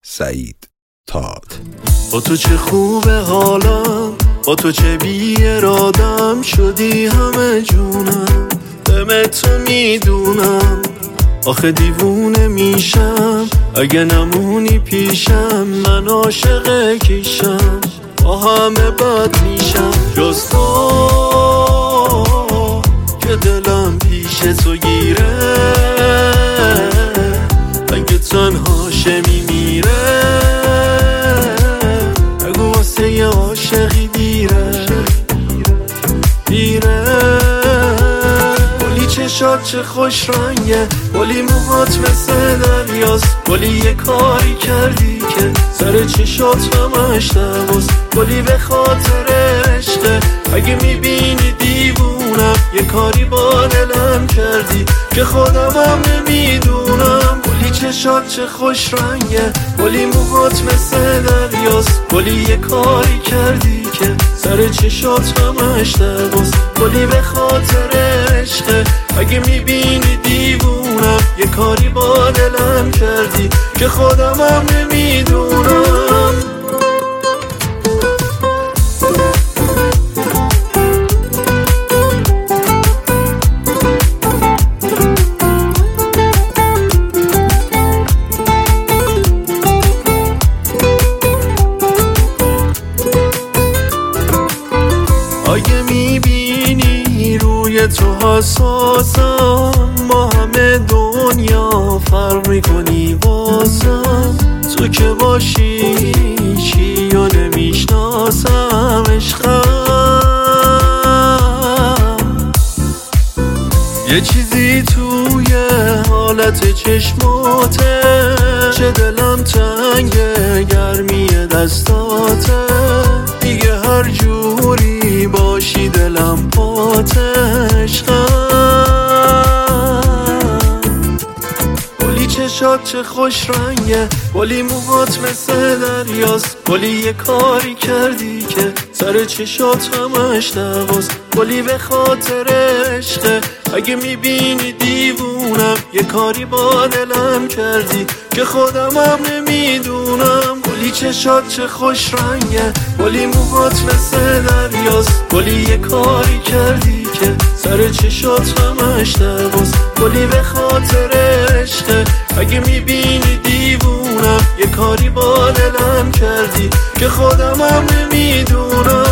سعید تات. با تو چه خوبه حالم، با تو چه بی ارادم، شدی همه جونم، دم تو میدونم. آخه دیوونه میشم اگه نمونی پیشم، من عاشق کیشم، با همه بد میشم. جز تو که دلم پیش تو گیره، اگه تنهاشه میمیره، اگه واسه یه عاشقی دیره گلی چشات چه خوش رنگه، گلی موهات مثل دریاست، گلی یه کاری کردی که سر چشات همش دواست، گلی به خاطر عشقه، اگه میبینی دیوونم، یه کاری با دلم کردی که خودم هم نمیدونم. گلی چشات چه خوش رنگه، گلی موهات مثل دریاست، گلی یه کاری کردی که سر چشات همش دواست، گلی به خاطر عشقه، اگه میبینی دیوونم، یه کاری با دلم کردی که خودم هم نمیدونم. اگه میبینی روی تو حساسم، با همه دنیا فرق میکنی واسم، تو که باشی چی یا نمیشناسم، عشقم یه چیزی توی حالت چشماته، چه دلم تنگه گرمی دستاته، دیگه هر جوری باشی دلم پاته، عشقم گلی چشات چه خوش رنگه، گلی موهات مثل دریاست، گلی یه کاری کردی که سر چشات همش دواست، گلی به خاطر عشقه، اگه میبینی دیوونم، یه کاری با دلم کردی که خودم هم نمیدونم. گلی چشات چه خوش رنگه، گلی موهات مثل دریاست، گلی یه کاری کردی که سر چشات همش دواست، گلی به خاطر عشقه، اگه میبینی دیوونم، یه کاری با دلم کردی که خودم هم نمیدونم.